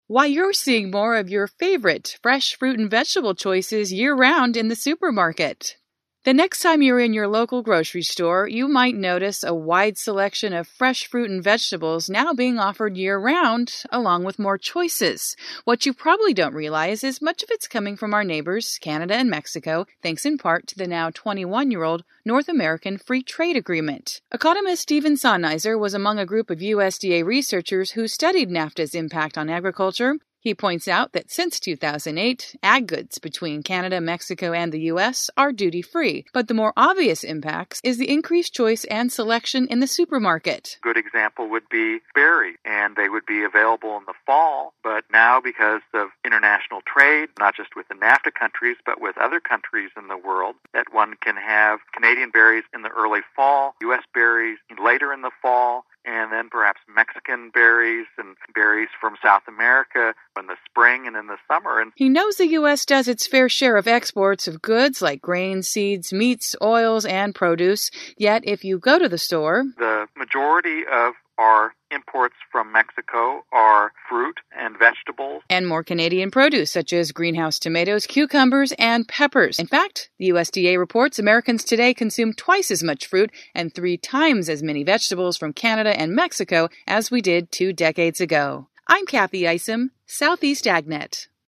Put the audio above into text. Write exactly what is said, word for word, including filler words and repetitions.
Why you're seeing more of your favorite fresh fruit and vegetable choices year-round in the supermarket. The next time you're in your local grocery store, you might notice a wide selection of fresh fruit and vegetables now being offered year-round, along with more choices. What you probably don't realize is much of it's coming from our neighbors, Canada and Mexico, thanks in part to the now twenty-one-year-old North American Free Trade Agreement. Economist Stephen Sonneiser was among a group of U S D A researchers who studied NAFTA's impact on agriculture. He points out that since two thousand eight, ag goods between Canada, Mexico, and the U S are duty-free. But the more obvious impacts is the increased choice and selection in the supermarket. A good example would be berries, and they would be available in the fall. But now, because of international trade, not just with the NAFTA countries, but with other countries in the world, that one can have Canadian berries in the early fall, U S berries later in the fall, and then perhaps Mexican berries and berries from South America in the spring and in the summer. And he knows the U S does its fair share of exports of goods like grains, seeds, meats, oils, and produce. Yet, if you go to the store, the majority of our imports from Mexico are fruit and vegetables. And more Canadian produce, such as greenhouse tomatoes, cucumbers, and peppers. In fact, the U S D A reports Americans today consume twice as much fruit and three times as many vegetables from Canada and Mexico as we did two decades ago. I'm Kathy Isom, Southeast AgNet.